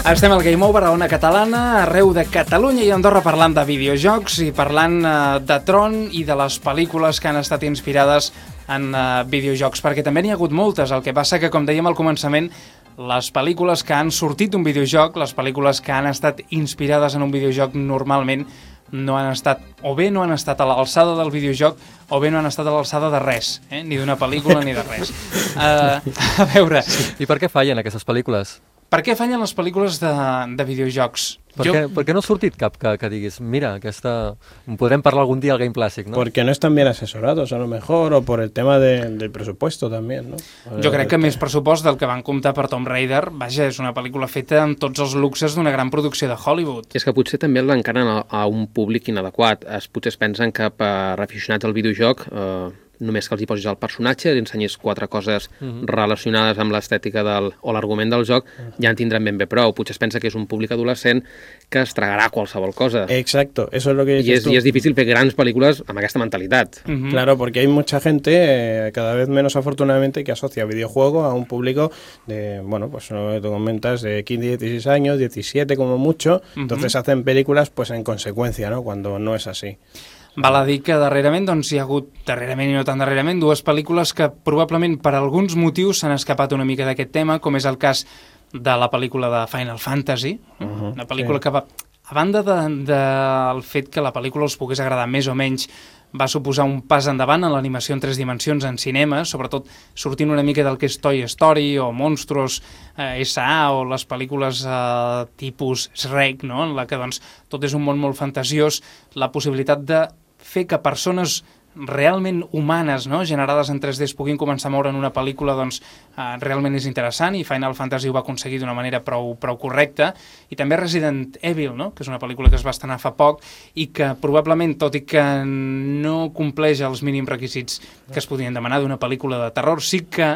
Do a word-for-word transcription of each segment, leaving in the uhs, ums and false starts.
Estem al Game Over a Ona Catalana, arreu de Catalunya i Andorra, parlant de videojocs i parlant eh, de Tron i de les pel·lícules que han estat inspirades en eh, videojocs, perquè també n'hi ha hagut moltes. El que passa que, com dèiem al començament, les pel·lícules que han sortit d'un videojoc, les pel·lícules que han estat inspirades en un videojoc, normalment no han estat, o bé no han estat a l'alçada del videojoc, o bé no han estat a l'alçada de res, eh? Ni d'una pel·lícula ni de res. Uh, a veure... I per què fallen aquestes pel·lícules? Per què fallen les pel·lícules de, de videojocs? Per, Yo... qué, ¿Por qué no ha sortit cap que, que diguis, mira, aquesta... podrem parlar algún día al Game Classic, ¿no? Porque no están bien asesorados, a lo mejor, o por el tema de, del presupuesto también, ¿no? Jo crec que més pressupost del que van comptar per Tomb Raider, vaja, és una pel·lícula feta amb tots els luxes d'una gran producció de Hollywood. És que potser també l'encaren a, a un públic inadequat. Es, potser es pensen que per aficionats al videojoc... Eh, només que els hi posis el personatge, li ensenyis quatre coses uh-huh. relacionades amb l'estètica del, o l'argument del joc, uh-huh. ja en tindran ben bé prou. Potser es pensa que és un públic adolescent que es tragarà qualsevol cosa. Exacto, eso es lo que I és, tú. I és difícil fer grans pel·lícules amb aquesta mentalitat. Uh-huh. Claro, porque hay mucha gente, eh, cada vez menos afortunadamente, que asocia videojuego a un público de, bueno, pues lo que tú comentas, de quince, dieciséis años, diecisiete como mucho, uh-huh. entonces hacen películas pues en consecuencia, ¿no? Cuando no es así. Val a dir que darrerament doncs, hi ha hagut, darrerament i no tan darrerament, dues pel·lícules que probablement per alguns motius s'han escapat una mica d'aquest tema, com és el cas de la pel·lícula de Final Fantasy, uh-huh, una pel·lícula sí. que va... A banda del de, de fet que la pel·lícula us pogués agradar més o menys, va suposar un pas endavant en l'animació en tres dimensions en cinema, sobretot sortint una mica del que és Toy Story o Monstruos eh, S A o les pel·lícules eh, tipus Shrek, no? En la que doncs, tot és un món molt fantasiós, la possibilitat de fer que persones realment humanes, no? generades en tres D, es puguin començar a moure en una pel·lícula, doncs eh, realment és interessant, i Final Fantasy ho va aconseguir d'una manera prou, prou correcta, i també Resident Evil, no? que és una pel·lícula que es va estrenar fa poc i que probablement, tot i que no compleix els mínims requisits que es podien demanar d'una pel·lícula de terror, sí que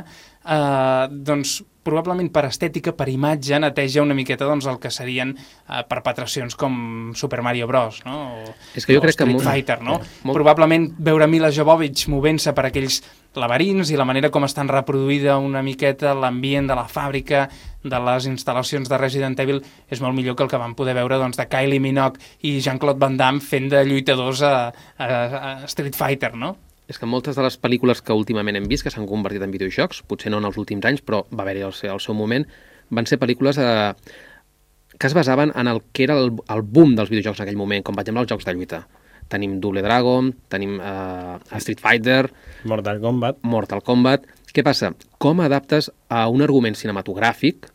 eh, doncs probablement per estètica, per imatge, neteja una miqueta doncs, el que serien eh, perpetracions com Super Mario Bros, no? O, és que jo o crec Street que Fighter, no? Eh, molt... Probablement veure Mila Jovovich movent-se per aquells laberints i la manera com estan reproduïda una miqueta l'ambient de la fàbrica, de les instal·lacions de Resident Evil, és molt millor que el que vam poder veure doncs, de Kylie Minogue i Jean-Claude Van Damme fent de lluitadors a, a, a Street Fighter, no? És que moltes de les pel·lícules que últimament hem vist, que s'han convertit en videojocs, potser no en els últims anys, però va haver-hi el, el seu moment, van ser pel·lícules eh, que es basaven en el que era el, el boom dels videojocs en aquell moment, com per exemple els jocs de lluita. Tenim Double Dragon, tenim eh, Street Fighter... Mortal Kombat. Mortal Kombat. Què passa? Com adaptes a un argument cinematogràfic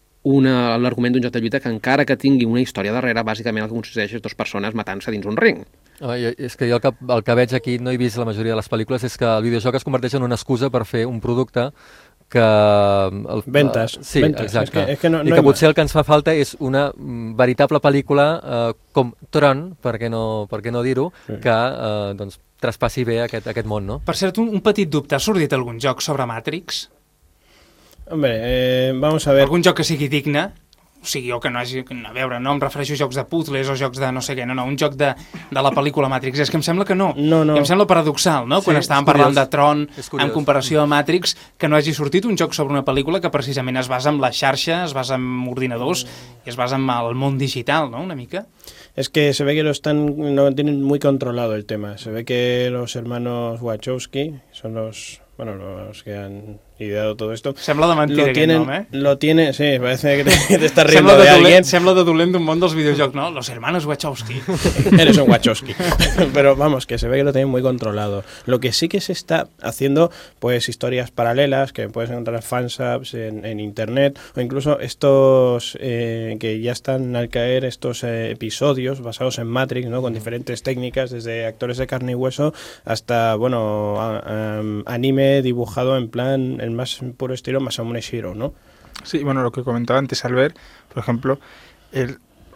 una, l'argument d'un joc de lluita que encara que tingui una història darrere, bàsicament el que consisteix és dues persones matant-se dins un ring? Oh, és que jo el que, el que veig aquí, no he vist la majoria de les pel·lícules, és que el videojoc es converteix en una excusa per fer un producte que... El, Ventes. Uh, sí, ventes. exacte. És que, és que no, I no que potser el que ens fa falta és una veritable pel·lícula uh, com Tron, per què no, per què no dir-ho, sí. que uh, doncs, traspassi bé aquest, aquest món, no? Per cert, un, un petit dubte. Ha sortit algun joc sobre Matrix? Hombre, eh, vamos a ver... Algun joc que sigui digne? O sigui, o que no hagi... A veure, no em refereixo a jocs de puzzles o jocs de no sé què, no, no, un joc de, de la pel·lícula Matrix. És que em sembla que no. No, no. I em sembla paradoxal, no? Sí, quan estàvem parlant de Tron, en comparació a Matrix, que no hagi sortit un joc sobre una pel·lícula que precisament es basa en la xarxa, es basa en ordinadors i es basa en el món digital, no?, una mica. Es que se ve que lo están, no tienen muy controlado el tema. Se ve que los hermanos Wachowski son los... Bueno, los que han ideado todo esto. Sembla de mentida lo tienen, aquest nom, eh? Lo tiene, sí, parece que te, te estás riendo de, de dolent, alguien. Sembla de dolent d'un món dels videojocs, ¿no? Los hermanos Wachowski. Eres un Wachowski. Pero vamos, que se ve que lo tienen muy controlado. Lo que sí que se está haciendo, pues historias paralelas, que puedes encontrar fansubs en, en internet, o incluso estos eh, que ya están al caer, estos eh, episodios basados en Matrix, ¿no? Con diferentes técnicas, desde actores de carne y hueso hasta, bueno, a, a, anime dibujado en plan, el más puro estilo Masamune Shirow, ¿no? Sí, bueno, lo que comentaba antes Albert, por ejemplo, el,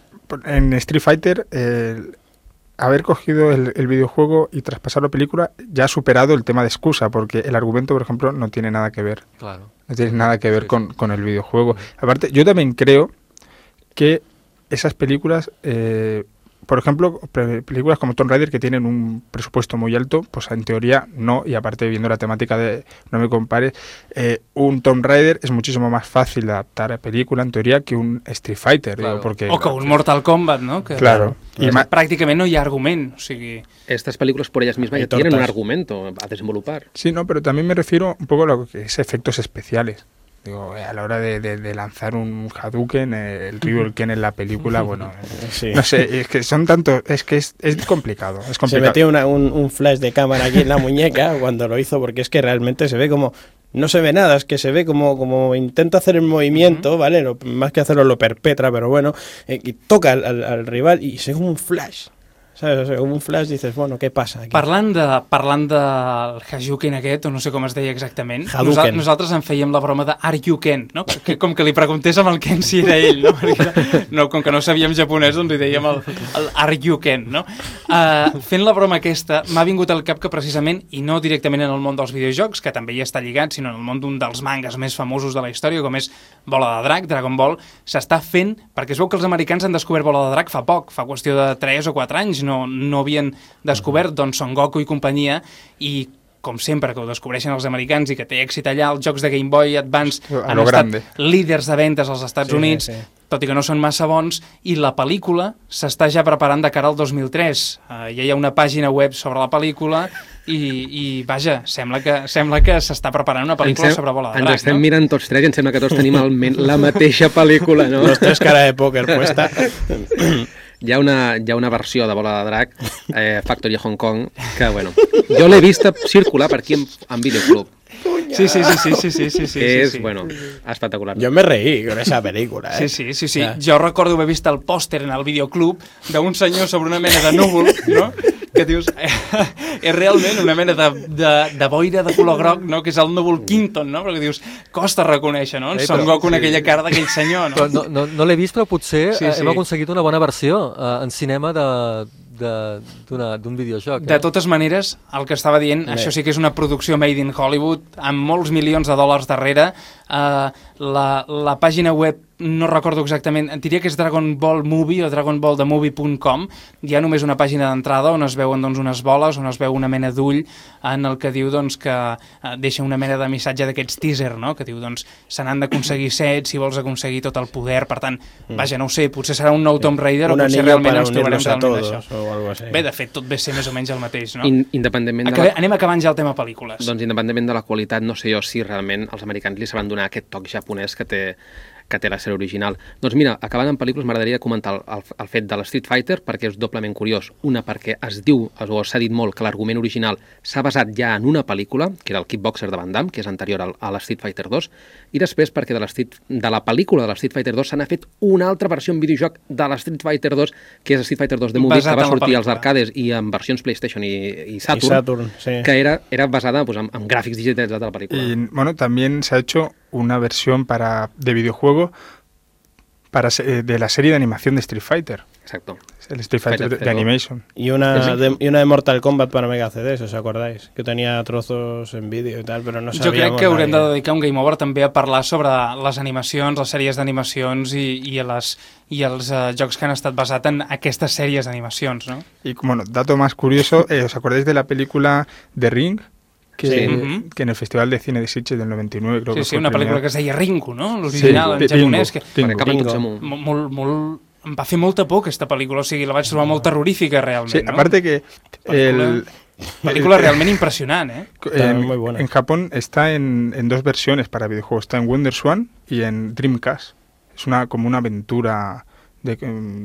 en Street Fighter, el haber cogido el, el videojuego y traspasarlo a película ya ha superado el tema de excusa, porque el argumento, por ejemplo, no tiene nada que ver. Claro. No tiene nada que ver sí, con, sí. con el videojuego. Aparte, yo también creo que esas películas... Eh, por ejemplo, películas como Tomb Raider que tienen un presupuesto muy alto, pues en teoría no, y aparte viendo la temática de no me compares, eh, un Tomb Raider es muchísimo más fácil de adaptar a película en teoría que un Street Fighter, claro. digo, porque... O que un Mortal Kombat, no? Que, claro. I ma... Pràcticament no hi ha argument, o sigui... Estas películas por ellas mismas ya tienen un argumento a desenvolupar. Sí, no, pero también me refiero un poco a lo que es efectos especiales. Digo, a la hora de, de, de lanzar un Hadouken, eh, el Ryuken en la película, bueno, sí. no sé, es que son tantos, es que es, es complicado, es complicado. Se metió una, un, un flash de cámara aquí en la muñeca cuando lo hizo, porque es que realmente se ve como, no se ve nada, es que se ve como, como intenta hacer el movimiento, uh-huh. ¿vale? Lo, más que hacerlo lo perpetra, pero bueno, eh, y toca al, al, al rival y se ve como un flash. ¿Sabes? O sea, un flash dices, bueno, què passa aquí? Parlant, de, parlant del Hadouken aquest, o no sé com es deia exactament, nosa, nosaltres en fèiem la broma de Are you Ken, no? Que, com que li preguntés amb el Ken si era ell, no? Perquè, no, com que no sabíem japonès, doncs li dèiem el, el Are you Ken, no? Uh, fent la broma aquesta, m'ha vingut al cap que precisament, i no directament en el món dels videojocs, que també hi està lligat, sinó en el món d'un dels mangas més famosos de la història, com és Bola de Drac, Dragon Ball, s'està fent, perquè es veu que els americans han descobert Bola de Drac fa poc, fa qüestió de tres o quatre anys, no, no havien descobert doncs, Son Goku i companyia, i com sempre que ho descobreixen els americans i que té èxit allà, els jocs de Game Boy Advance han estat grande. líders de ventes als Estats sí, Units, sí. tot i que no són massa bons, i la pel·lícula s'està ja preparant de cara al dos mil tres. Uh, ja hi ha una pàgina web sobre la pel·lícula i, i vaja, sembla que sembla que s'està preparant una pel·lícula sem- sobre Bola de Drac. Ens estem no? mirant tots tres i em sembla que tots tenim almenys la mateixa pel·lícula, no? Los tres cara de póker puesta. Hi ha, una, hi ha una versió de Bola de Drac, eh, Factory a Hong Kong, que, bueno, jo l'he vista circular per aquí en, en videoclub. Sí, sí, sí, sí, sí, sí, sí, sí, que és, sí. bueno, espectacular. Yo me reí con esa película, eh? Sí, sí, sí, sí. Ja. Jo recordo haver vist el pòster en el videoclub d'un senyor sobre una mena de núvol, no? Que dius, eh, és realment una mena de, de, de boira de color groc, no? Que és el núvol Quinton, no? Perquè dius, costa reconèixer, no? En Ei, Son Goku en sí. aquella cara d'aquell senyor, no? Però no, no, no l'he vist, però potser sí, sí, sí. hem aconseguit una bona versió uh, en cinema de d'un videojoc. Eh? De totes maneres, el que estava dient, Bé. això sí que és una producció made in Hollywood, amb molts milions de dòlars darrere. Uh, la, la pàgina web, no recordo exactament, diria que és Dragon Ball Movie o dragon ball the movie punt com. Hi ha només una pàgina d'entrada on es veuen doncs, unes boles, on es veu una mena d'ull en el que diu doncs, que uh, deixa una mena de missatge d'aquests teaser, no? Que diu doncs, se n'han d'aconseguir set si vols aconseguir tot el poder. Per tant, mm. vaja, no ho sé, potser serà un nou Tomb Raider o potser realment ens trobarem realment d'això. O algo así. Bé, de fet, tot ve ser més o menys el mateix, no? In, independentment Acabé, de la... Anem acabant ja el tema pel·lícules. Doncs independentment de la qualitat, no sé jo si realment els americans li saben donar aquest toc japonès que té, que té la sèrie original. Doncs mira, acabant amb pel·lícules, m'agradaria comentar el, el, el fet de l'Street Fighter, perquè és doblement curiós. Una, perquè es diu, o s'ha dit molt, que l'argument original s'ha basat ja en una pel·lícula, que era el Kickboxer de Van Damme, que és anterior al, a l'Street Fighter dos, i després perquè de, de la pel·lícula de l'Street Fighter dos se n'ha fet una altra versió en videojoc de l'Street Fighter dos, que és Street Fighter dos The Movie, que va sortir als arcades i en versions PlayStation i, i Saturn, I Saturn sí. que era, era basada pues, en, en gràfics digitalitzats de la pel·lícula. Y bueno, también se ha hecho una versión para de videojuego para de la serie de animación de Street Fighter. Exacto. El Street Fighter, Fighter de, de Animation. Y una de, y una de Mortal Kombat para Mega C D, ¿os acordáis? Que tenía trozos en vídeo y tal, pero no sabíamos. Jo crec que haurem nadie. de dedicar un Game Over també a parlar sobre les animacions, les sèries d'animacions i, i, les, i els uh, jocs que han estat basats en aquestes sèries d'animacions, no? Y bueno, dato más curioso, eh, ¿os acordáis de la película The Ring? Que, sí. uh-huh. que en el Festival de Cine de Sitges del noventa y nueve creo sí, que sí, fue una pel·lícula premiado. que es deia Ringu, no? L'original sí, en japonès. Que... Ringu. Ringu. Molt, molt, em va fer molta por aquesta pel·lícula, o sigui, la vaig trobar molt terrorífica realment, sí, no? aparte que Pel·lícula, el, pel·lícula realment impressionant, eh? En, muy buena. en Japón está en, en dos versiones para videojuegos, está en WonderSwan y en Dreamcast. Es una como una aventura de,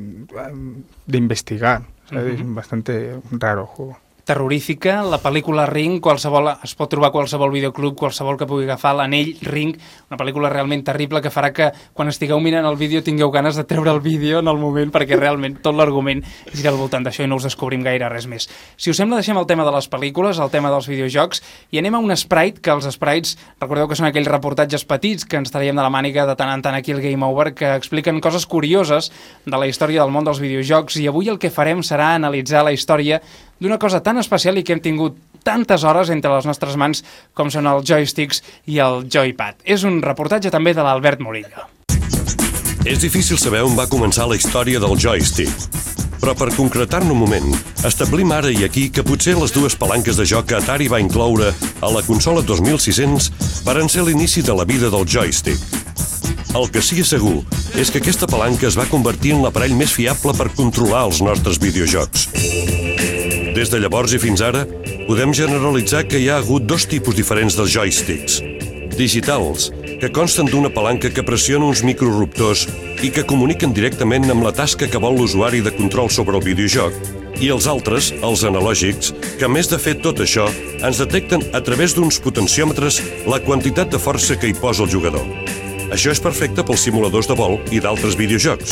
de investigar, ¿sabes? Uh-huh. Es bastante raro el juego. Terrorífica, la pel·lícula Ring, qualsevol, es pot trobar a qualsevol videoclub, qualsevol que pugui agafar l'anell Ring, una pel·lícula realment terrible que farà que quan estigueu mirant el vídeo tingueu ganes de treure el vídeo en el moment perquè realment tot l'argument gira al voltant d'això i no us descobrim gaire res més. Si us sembla, deixem el tema de les pel·lícules, el tema dels videojocs i anem a un Sprite, que els Sprites, recordeu que són aquells reportatges petits que ens traiem de la màniga de tant en tant aquí al Game Over, que expliquen coses curioses de la història del món dels videojocs i avui el que farem serà analitzar la història d'una cosa tan especial i que hem tingut tantes hores entre les nostres mans com són els joysticks i el joypad. És un reportatge també de l'Albert Murillo. És difícil saber on va començar la història del joystick, però Però per concretar-ne un moment, establim ara i aquí que potser les dues palanques de joc que Atari va incloure a la consola dos mil sis-cents varen ser l'inici de la vida del joystick. El que sí és segur és que aquesta palanca es va convertir en l'aparell més fiable per controlar els nostres videojocs. Des de llavors i fins ara, podem generalitzar que hi ha hagut dos tipus diferents de joysticks. Digitals, que consten d'una palanca que pressiona uns microruptors i que comuniquen directament amb la tasca que vol l'usuari de control sobre el videojoc, i els altres, els analògics, que a més de fer tot això, ens detecten a través d'uns potenciòmetres la quantitat de força que hi posa el jugador. Això és perfecte pels simuladors de vol i d'altres videojocs.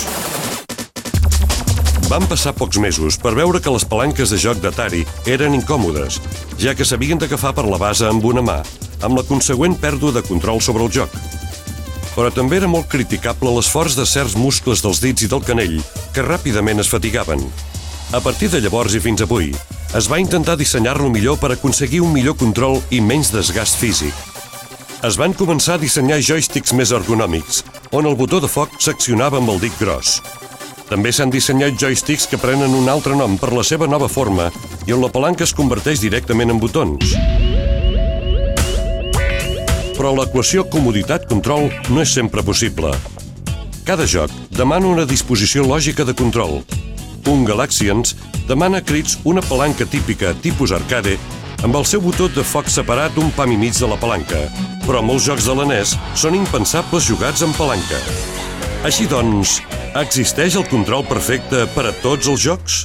Van passar pocs mesos per veure que les palanques de joc d'Atari eren incòmodes, ja que s'havien d'agafar per la base amb una mà, amb la consegüent pèrdua de control sobre el joc. Però també era molt criticable l'esforç de certs muscles dels dits i del canell, que ràpidament es fatigaven. A partir de llavors i fins avui, es va intentar dissenyar-lo millor per aconseguir un millor control i menys desgast físic. Es van començar a dissenyar joysticks més ergonòmics, on el botó de foc s'accionava amb el dit gros. També s'han dissenyat joysticks que prenen un altre nom per la seva nova forma i on la palanca es converteix directament en botons. Però l'equació comoditat-control no és sempre possible. Cada joc demana una disposició lògica de control. Un Galaxians demana a crits una palanca típica tipus arcade amb el seu botó de foc separat un pam i mig de la palanca, però molts jocs de la N E S són impensables jugats amb palanca. Així doncs, existeix el control perfecte per a tots els jocs?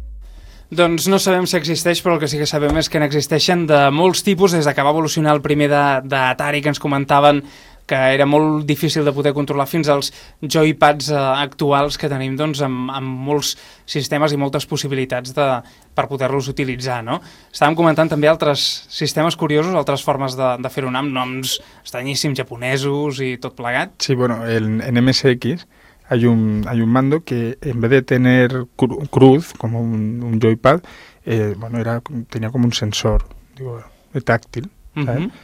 Doncs no sabem si existeix, però el que sí que sabem és que n'existeixen de molts tipus, des de que va evolucionar el primer d'Atari, que ens comentaven que era molt difícil de poder controlar, fins als joypads eh, actuals que tenim doncs, amb, amb molts sistemes i moltes possibilitats de, per poder-los utilitzar. No? Estàvem comentant també altres sistemes curiosos, altres formes de, de fer-ho amb noms estranyíssims japonesos i tot plegat. Sí, bueno, el, en M S X hay un, hay un mando que en vez de tener cru, cruz, como un, un joypad, eh, bueno, era, tenía como un sensor, digo, táctil, ¿sabes? Uh-huh.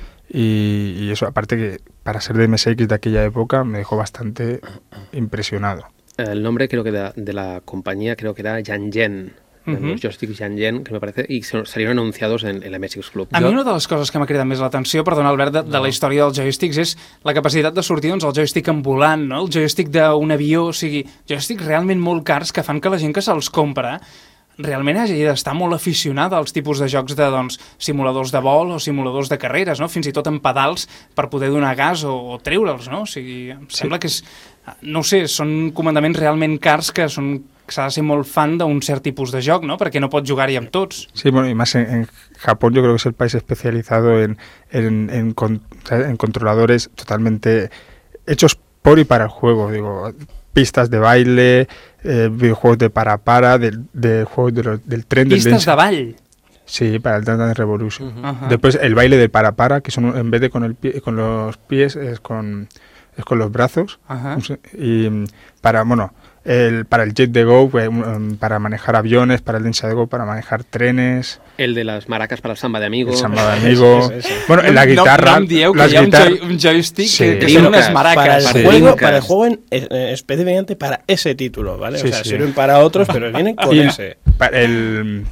Y, y eso, aparte que para ser de M S X de aquella época, me dejó bastante impresionado. El nombre creo que de, de la compañía creo que era Yangen, uh-huh. Los joysticks Yangen, que me parece, y salieron anunciados en el M S X Club. A mi una de les coses que m'ha cridat més l'atenció, perdona Albert, de, de no. la història dels joysticks és la capacitat de sortir doncs, el joystick en volant, no? El joystick d'un avió, o sigui, joysticks realment molt cars que fan que la gent que se'ls compra realment hagi d'estar molt aficionada als tipus de jocs de doncs, simuladors de vol o simuladors de carreres, no? Fins i tot en pedals per poder donar gas o, o treure'ls, no? O sigui, em sí. sembla que és, no ho sé, són comandaments realment cars que són s'ha de ser molt fan d'un cert tipus de joc, ¿no? Perquè no pots jugar-hi amb tots. Sí, bueno, y más en, en Japón yo creo que es el país especializado en, en, en, con, en controladores totalmente hechos por y para el juego, digo, pistas de baile, eh, videojuegos de para-para, de, de juegos de lo, del tren... Pistas del de ball. Sí, para el Dance Dance Revolution. Uh-huh. Uh-huh. Después el baile del para-para, que son en vez de con, el pie, con los pies, es con, es con los brazos. Uh-huh. Y para, bueno... El, para el Jet de Go, um, para manejar aviones, para el Densa de Go, para manejar trenes. El de las maracas para el samba de amigos. El samba de amigos. Es, es, es. Bueno, la guitarra. No, no em dieu que las hi ha un, guitar... joy, un joystick sí. que, que són unes maracas. Para el, para juego, el para el juego en, eh, específicamente para ese título, ¿vale? Sí, o sea, sí. sirven para otros, pero vienen con y ese. Para el,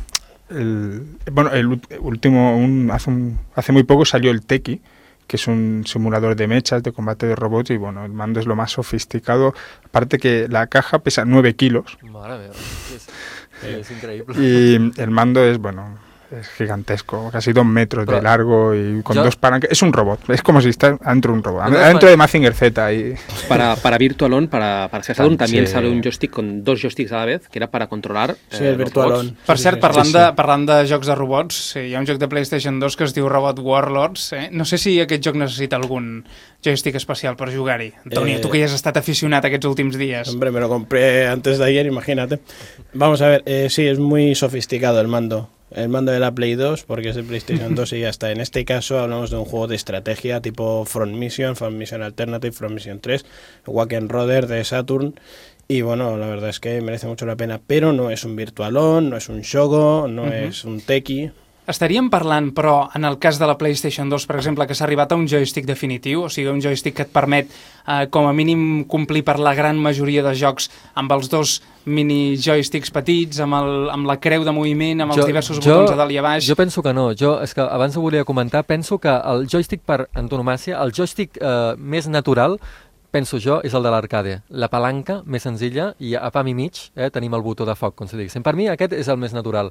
el, bueno, el último, un, hace, un, hace muy poco salió el Tequi, que es un simulador de mechas, de combate de robots, y bueno, el mando es lo más sofisticado, aparte que la caja pesa nueve kilos. Madre mía, es, es increíble. Y el mando es, bueno, es gigantesco, casi dos metros Pero de largo y con yo, dos palancas. Es un robot, es como si está dentro de un robot, no dentro de Mazinger Z. Y... Para, para Virtual On, para, para Saturn, también sí. sale un joystick con dos joysticks a la vez, que era para controlar eh, sí, el Virtual On. Per sí, cert, sí, parlant, sí, de, sí. parlant de jocs de robots, sí, hi ha un joc de PlayStation dos que es diu Robot Warlords. Eh? No sé si aquest joc necessita algun joystick especial per jugar-hi. Antonio, eh... tu que ja has estat aficionat aquests últims dies. Hombre, me lo compré antes de ayer, imagínate. Vamos a ver, eh, sí, es muy sofisticado el mando. El mando de la Play dos, porque es de PlayStation dos y ya está. En este caso hablamos de un juego de estrategia tipo Front Mission, Front Mission Alternative, Front Mission tres, Wack and Roder de Saturn. Y bueno, la verdad es que merece mucho la pena, pero no es un Virtual On, no es un Shogo, no uh-huh. es un Tequi. estaríem parlant, però, en el cas de la PlayStation dos, per exemple, que s'ha arribat a un joystick definitiu, o sigui, un joystick que et permet, eh, com a mínim, complir per la gran majoria de jocs amb els dos mini joysticks petits, amb, el, amb la creu de moviment, amb els jo, diversos jo, botons a dalt i a baix. Jo penso que no. Jo, és que abans ho volia comentar, penso que el joystick per antonomàcia, el joystick eh, més natural, penso jo, és el de l'arcade. La palanca més senzilla i a pam i mig eh, tenim el botó de foc, com se diguéssim. Per mi aquest és el més natural.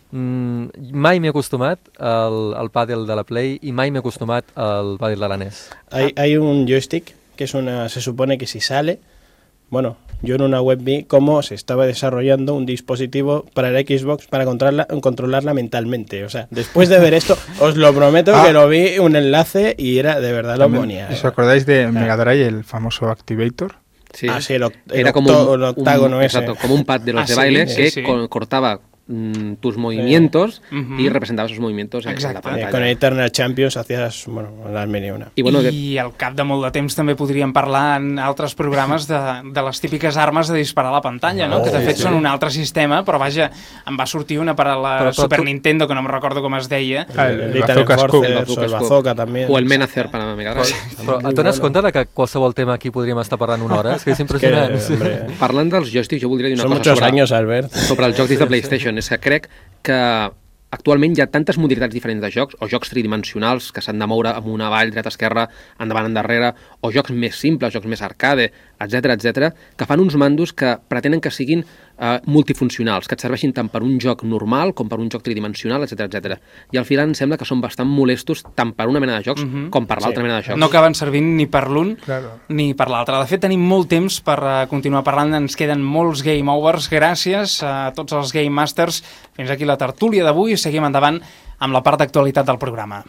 Mm, mai m'he acostumat al, al pàdel de la Play i mai m'he acostumat al pàdel de la N E S. Hay, hay un joystick que es una, se supone que si sale, bueno, yo en una web vi cómo se estaba desarrollando un dispositivo para el Xbox para controlarla, controlarla mentalmente. O sea, después de ver esto, os lo prometo ah. que lo vi un enlace y era de verdad lo ponía. ¿Os acordáis de Mega Drive, el famoso Activator? Sí, ah, sí el, el era octo, como un, el octágono un, ese. Exacto, como un pad de los ah, de sí, baile sí, que sí. cortaba mm, tus movimientos eh. uh-huh. y representaba esos movimientos Exacte. en la pantalla. Eh, con el Eternal Champions hacías, bueno, las mil y una. I, bueno, I al cap de molt de temps també podríem parlar en altres programes de, de les típiques armes de disparar a la pantalla, no? Oh, que de fet sí, són sí. un altre sistema, però vaja, em va sortir una per a la però, però Super tu... Nintendo, que no em recordo com es deia. Ah, el, el, el Bazooka Scope, el, el Bazooka també. O el Menacer per a la Mega Drive. Però et dones bueno. compte que qualsevol tema aquí podríem estar parlant una hora? És que és impressionant. Es que, hombre, parlant dels joysticks, jo voldria dir una Son cosa sobre, años, Albert. sobre els jocs de PlayStation. És que crec que actualment hi ha tantes modalitats diferents de jocs, o jocs tridimensionals que s'han de moure amunt, avall, dreta, esquerra, endavant, endarrere, o jocs més simples, jocs més arcade, etcètera, etcètera, que fan uns mandos que pretenen que siguin eh, multifuncionals, que et serveixin tant per un joc normal com per un joc tridimensional, etcètera, etcètera. I al final em sembla que són bastant molestos tant per una mena de jocs uh-huh. com per l'altra sí. mena de jocs. No acaben servint ni per l'un claro. ni per l'altre. De fet, tenim molt temps per uh, continuar parlant. Ens queden molts Game Overs. Gràcies a tots els Game Masters. Fins aquí la tertúlia d'avui. Seguim endavant amb la part d'actualitat del programa.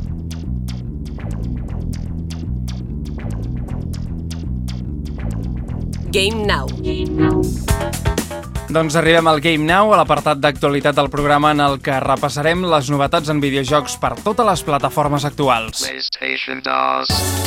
Game Now. Doncs arribem al Game Now, a l'apartat d'actualitat del programa en el que repassarem les novetats en videojocs per totes les plataformes actuals. PlayStation dos.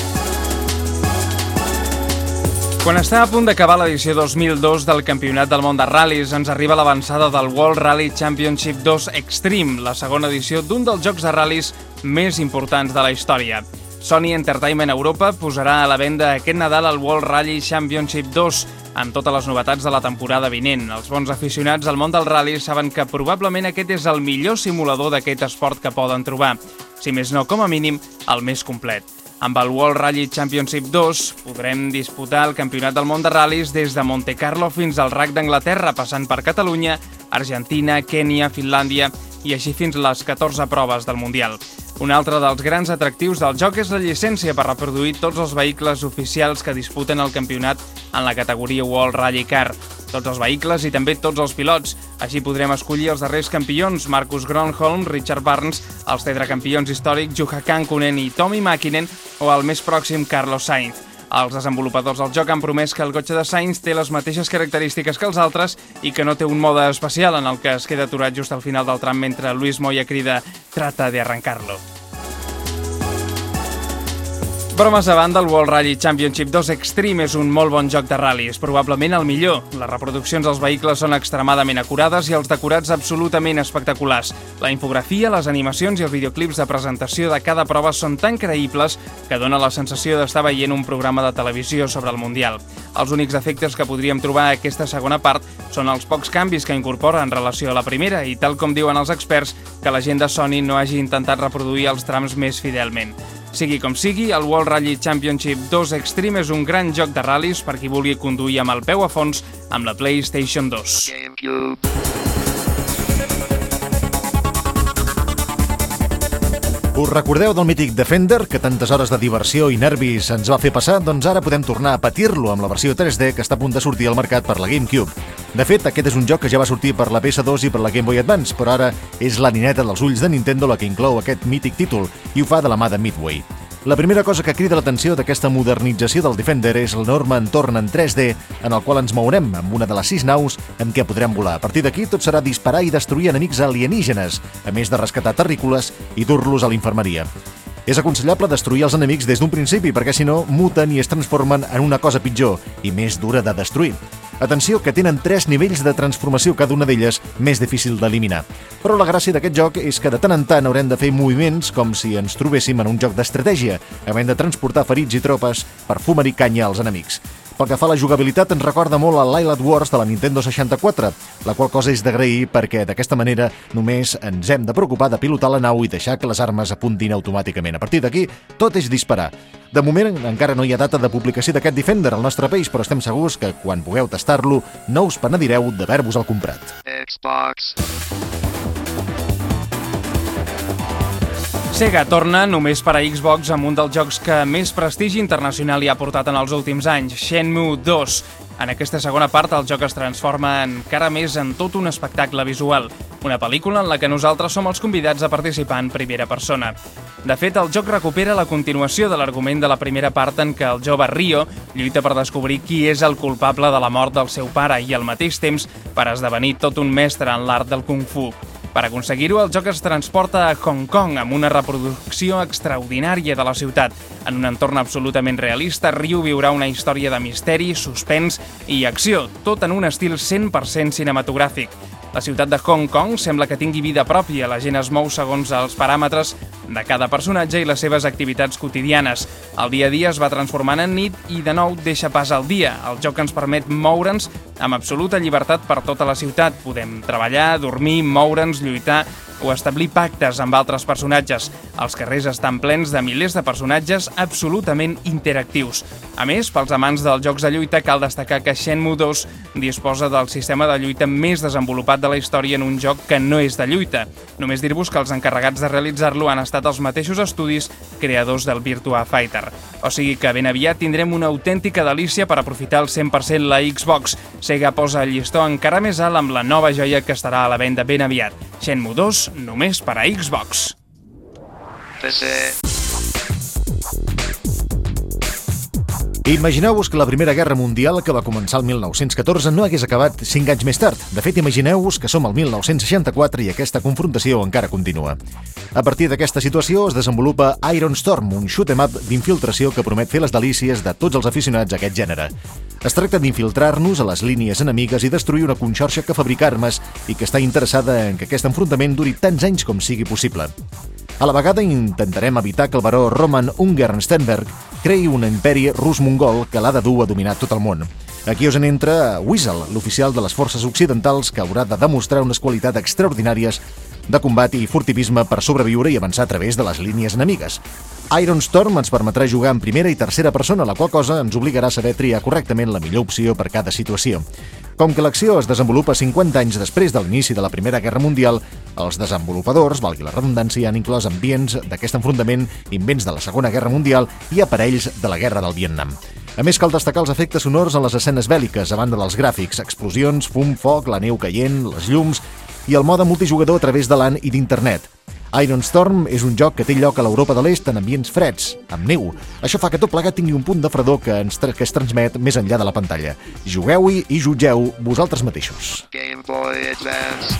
Quan està a punt d'acabar l'edició dos mil dos del Campionat del Món de Ral·lis, ens arriba l'avançada del World Rally Championship dos Extreme, la segona edició d'un dels jocs de ral·lis més importants de la història. Sony Entertainment Europa posarà a la venda aquest Nadal el World Rally Championship dos, amb totes les novetats de la temporada vinent. Els bons aficionats al món del rally saben que probablement aquest és el millor simulador d'aquest esport que poden trobar. Si més no, com a mínim, el més complet. Amb el World Rally Championship dos podrem disputar el Campionat del Món de Ral·lis des de Monte Carlo fins al R A C d'Anglaterra, passant per Catalunya, Argentina, Kènia, Finlàndia i així fins les catorze proves del Mundial. Un altre dels grans atractius del joc és la llicència per reproduir tots els vehicles oficials que disputen el campionat en la categoria World Rally Car. Tots els vehicles i també tots els pilots. Així podrem escollir els darrers campions, Marcus Gronholm, Richard Barnes, els tetracampions històrics Juha Kankkunen i Tommi Mäkinen o el més pròxim Carlos Sainz. Els desenvolupadors del joc han promès que el cotxe de Sainz té les mateixes característiques que els altres i que no té un mode especial en el que es queda aturat just al final del tram mentre Luis Moya crida «Trata de arrancarlo». Bromes a banda, el World Rally Championship dos Extreme és un molt bon joc de ral·lis, probablement el millor. Les reproduccions dels vehicles són extremadament acurades i els decorats absolutament espectaculars. La infografia, les animacions i els videoclips de presentació de cada prova són tan creïbles que dona la sensació d'estar veient un programa de televisió sobre el Mundial. Els únics efectes que podríem trobar a aquesta segona part són els pocs canvis que incorpora en relació a la primera i, tal com diuen els experts, que la gent de Sony no hagi intentat reproduir els trams més fidelment. Sigui com sigui, el World Rally Championship dos Extreme és un gran joc de ral·lis per qui vulgui conduir amb el peu a fons amb la PlayStation dos. Us recordeu del mític Defender, que tantes hores de diversió i nervis ens va fer passar? Doncs ara podem tornar a patir-lo amb la versió tres D que està a punt de sortir al mercat per la GameCube. De fet, aquest és un joc que ja va sortir per la P S dos i per la Game Boy Advance, però ara és la nineta dels ulls de Nintendo la que inclou aquest mític títol, i ho fa de la mà de Midway. La primera cosa que crida l'atenció d'aquesta modernització del Defender és l'enorme entorn en tres D en el qual ens mourem amb una de les sis naus amb què podrem volar. A partir d'aquí tot serà disparar i destruir enemics alienígenes, a més de rescatar terrícoles i dur-los a l'infermeria. És aconsellable destruir els enemics des d'un principi perquè si no muten i es transformen en una cosa pitjor i més dura de destruir. Atenció, que tenen tres nivells de transformació, cada una d'elles més difícil d'eliminar. Però la gràcia d'aquest joc és que de tant en tant haurem de fer moviments com si ens trobéssim en un joc d'estratègia, havent de transportar ferits i tropes per fumar-hi canya als enemics. Pel que fa a la jugabilitat, ens recorda molt a l'Island Wars de la Nintendo seixanta-quatre, la qual cosa és d'agrair perquè d'aquesta manera només ens hem de preocupar de pilotar la nau i deixar que les armes apuntin automàticament. A partir d'aquí, tot és disparar. De moment, encara no hi ha data de publicació d'aquest Defender al nostre país, però estem segurs que quan pugueu tastar-lo no us penedireu d'haver-vos-el comprat. Xbox. Sega torna només per a Xbox amb un dels jocs que més prestigi internacional hi ha portat en els últims anys, Shenmue dos. En aquesta segona part, el joc es transforma encara més en tot un espectacle visual, una pel·lícula en la que nosaltres som els convidats a participar en primera persona. De fet, el joc recupera la continuació de l'argument de la primera part en què el jove Ryo lluita per descobrir qui és el culpable de la mort del seu pare i al mateix temps per esdevenir tot un mestre en l'art del Kung Fu. Per aconseguir-ho, el joc es transporta a Hong Kong amb una reproducció extraordinària de la ciutat. En un entorn absolutament realista, Ryu viurà una història de misteri, suspens i acció, tot en un estil cent per cent cinematogràfic. La ciutat de Hong Kong sembla que tingui vida pròpia, la gent es mou segons els paràmetres de cada personatge i les seves activitats quotidianes. El dia a dia es va transformant en nit i de nou deixa pas al dia. El joc ens permet moure'ns amb absoluta llibertat per tota la ciutat. Podem treballar, dormir, moure'ns, lluitar o establir pactes amb altres personatges. Els carrers estan plens de milers de personatges absolutament interactius. A més, pels amants dels jocs de lluita, cal destacar que Shenmue dos disposa del sistema de lluita més desenvolupat de la història en un joc que no és de lluita. Només dir-vos que els encarregats de realitzar-lo han estat els mateixos estudis creadors del Virtua Fighter. O sigui que ben aviat tindrem una autèntica delícia per aprofitar al cent per cent la Xbox. Sega posa el llistó encara més alt amb la nova joia que estarà a la venda ben aviat. Shenmue dos, només per a Xbox. P C. Imagineu-vos que la Primera Guerra Mundial, que va començar el mil nou-cents catorze, no hagués acabat cinc anys més tard. De fet, imagineu-vos que som al mil nou-cents seixanta-quatre i aquesta confrontació encara continua. A partir d'aquesta situació es desenvolupa Iron Storm, un shoot-em-up d'infiltració que promet fer les delícies de tots els aficionats a aquest gènere. Es tracta d'infiltrar-nos a les línies enemigues i destruir una conxorxa que fabrica armes i que està interessada en que aquest enfrontament duri tants anys com sigui possible. A la vegada intentarem evitar que el baró Roman Ungern-Sternberg creï un imperi rus-mongol que l'ha de dur a dominar tot el món. Aquí us en entra Weasel, l'oficial de les forces occidentals que haurà de demostrar unes qualitats extraordinàries de combat i furtivisme per sobreviure i avançar a través de les línies enemigues. Iron Storm ens permetrà jugar en primera i tercera persona, la qual cosa ens obligarà a saber triar correctament la millor opció per cada situació. Com que l'acció es desenvolupa cinquanta anys després de l'inici de la Primera Guerra Mundial, els desenvolupadors, valgui la redundància, han inclòs ambients d'aquest enfrontament, invents de la Segona Guerra Mundial i aparells de la Guerra del Vietnam. A més, cal destacar els efectes sonors en les escenes bèl·liques, a banda dels gràfics, explosions, fum, foc, la neu caient, les llums i el mode multijugador a través de l'A N i d'internet. Iron Storm és un joc que té lloc a l'Europa de l'Est en ambients freds, amb neu. Això fa que tot plegat tingui un punt de fredor que, ens tra que es transmet més enllà de la pantalla. Jugueu-hi i jutgeu vosaltres mateixos. Game Boy Advance.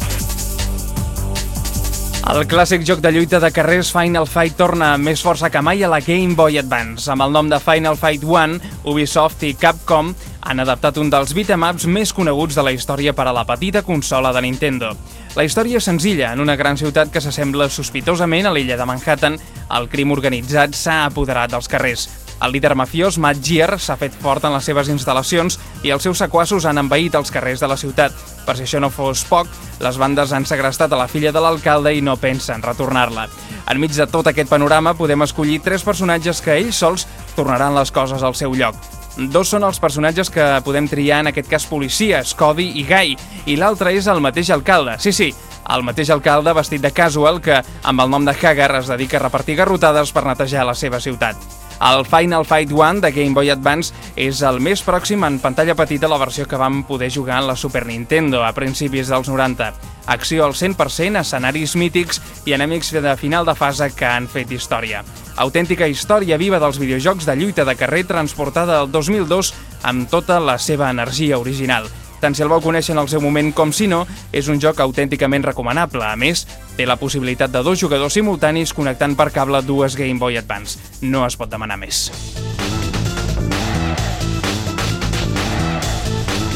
El clàssic joc de lluita de carrers Final Fight torna amb més força que mai a la Game Boy Advance. Amb el nom de Final Fight one, Ubisoft i Capcom han adaptat un dels beat-em-ups més coneguts de la història per a la petita consola de Nintendo. La història és senzilla. En una gran ciutat que s'assembla sospitosament a l'illa de Manhattan, el crim organitzat s'ha apoderat dels carrers. El líder mafiós Matt Gear s'ha fet fort en les seves instal·lacions i els seus sequassos han envaït els carrers de la ciutat. Per si això no fos poc, les bandes han segrestat a la filla de l'alcalde i no pensen retornar-la. Enmig de tot aquest panorama podem escollir tres personatges que ells sols tornaran les coses al seu lloc. Dos són els personatges que podem triar, en aquest cas policies, Cody i Guy, i l'altre és el mateix alcalde. Sí, sí, el mateix alcalde vestit de casual que, amb el nom de Hagar, es dedica a repartir garrotades per netejar la seva ciutat. El Final Fight one de Game Boy Advance és el més pròxim en pantalla petita a la versió que vam poder jugar en la Super Nintendo a principis dels noranta. Acció al cent per cent, escenaris mítics i enemics de final de fase que han fet història. Autèntica història viva dels videojocs de lluita de carrer transportada al dos mil dos amb tota la seva energia original. Tant si el vau conèixer en el seu moment com si no, és un joc autènticament recomanable. A més, té la possibilitat de dos jugadors simultanis connectant per cable dues Game Boy Advance. No es pot demanar més.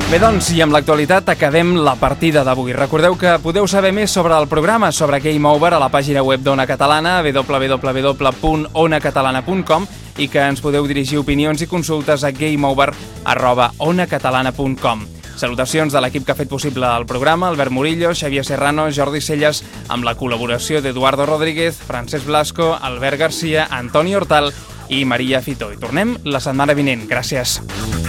Bé, doncs, i amb l'actualitat acabem la partida d'avui. Recordeu que podeu saber més sobre el programa, sobre Game Over, a la pàgina web d'Ona Catalana, w w w punt ona catalana punt com, i que ens podeu dirigir opinions i consultes a gameover arroba ona catalana punt com. Salutacions de l'equip que ha fet possible el programa, Albert Murillo, Xavier Serrano, Jordi Celles, amb la col·laboració d'Eduardo Rodríguez, Francesc Blasco, Albert Garcia, Antoni Hortal i Maria Fito. I tornem la setmana vinent. Gràcies.